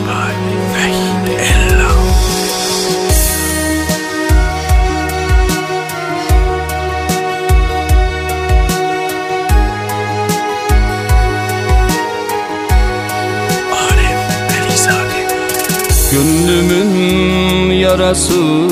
by Vahid Ella. Gönlümün yarası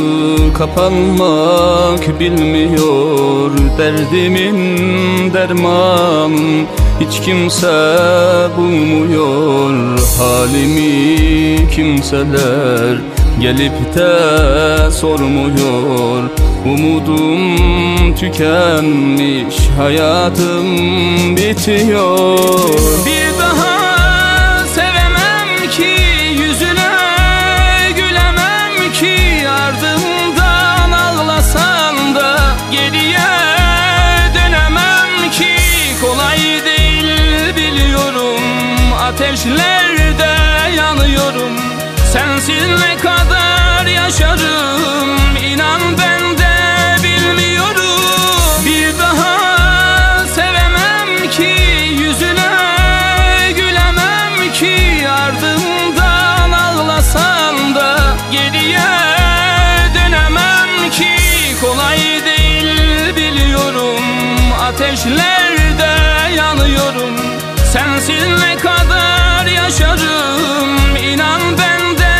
kapanmak bilmiyor, derdimin derman hiç kimse bulmuyor. Halimi kimseler gelip de sormuyor. Umudum tükenmiş, hayatım bitiyor. Bir daha sevemem ki, yüzüne gülemem ki, ardımdan ağlasan da geriye dönemem ki. Kolay değil biliyorum, ateşlerde yanıyorum. Sensiz ne kadar yaşarım, inan ben de bilmiyorum. Bir daha sevemem ki, yüzüne gülemem ki, ardımdan ağlasan da geriye dönemem ki. Kolay değil biliyorum, ateşlerde yanıyorum. Sensiz ne kadar yaşarım, inan ben de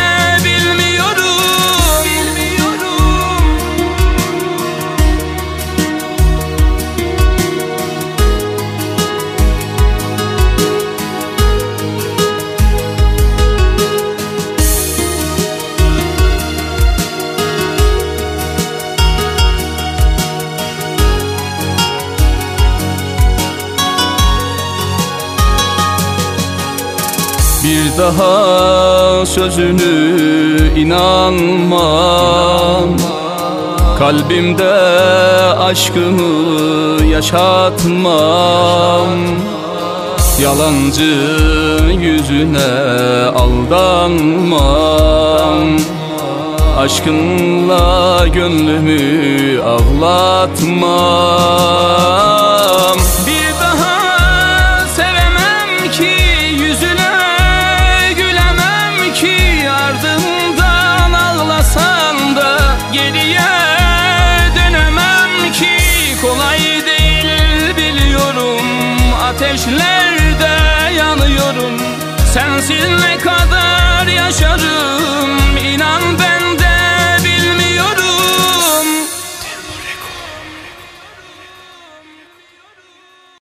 bir daha sözünü inanmam. Kalbimde aşkımı yaşatmam. Yalancı yüzüne aldanmam. Aşkınla gönlümü ağlatmam. Bir daha sevemem ki, yüzüne gülemem ki, ardımdan ağlasan da geriye dönemem ki. Kolay değil biliyorum, ateşlerde yanıyorum. Sensiz ne kadar yaşarım, inan